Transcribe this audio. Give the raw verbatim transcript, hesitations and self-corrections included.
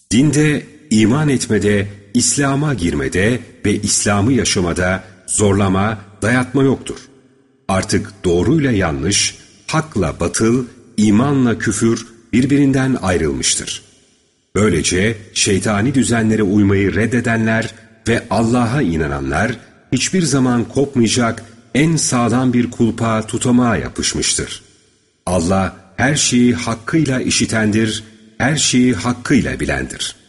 Dinde, iman etmede, İslam'a girmede ve İslam'ı yaşamada zorlama, dayatma yoktur. Artık doğruyla yanlış, hakla batıl, imanla küfür birbirinden ayrılmıştır. Böylece şeytani düzenlere uymayı reddedenler ve Allah'a inananlar hiçbir zaman kopmayacak en sağlam bir kulpa tutamağa yapışmıştır. Allah her şeyi hakkıyla işitendir, her şeyi hakkıyla bilendir.